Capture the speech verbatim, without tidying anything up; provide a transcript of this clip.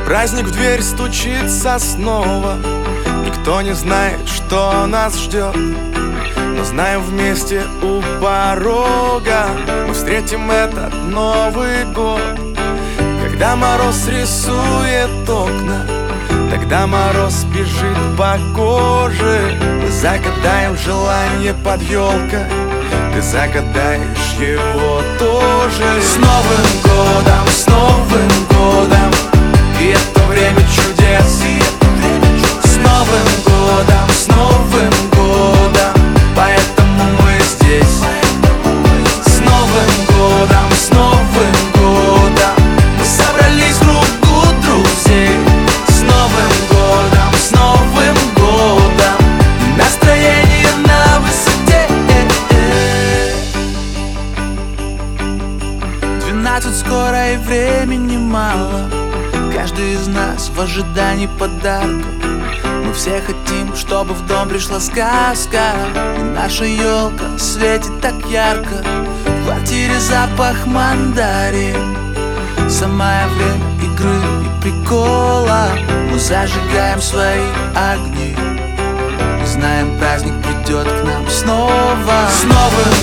Праздник в дверь стучится снова. Никто не знает, что нас ждет, но знаем, вместе у порога мы встретим этот Новый год. Когда мороз рисует окна, тогда мороз бежит по коже. Мы загадаем желание под елкой, ты загадаешь его тоже. С Новым годом, с Новым годом, и это время чудес. С Новым годом, с Новым годом, поэтому мы здесь. С Новым годом, с Новым годом, мы собрались в кругу друзей. С Новым годом, с Новым годом, настроение на высоте. Двенадцать скоро и времени мало. Каждый из нас в ожидании подарка. Мы все хотим, чтобы в дом пришла сказка, и наша елка светит так ярко. В квартире запах мандарин. Самое время игры и прикола. Мы зажигаем свои огни и знаем, праздник придет к нам снова. С Новым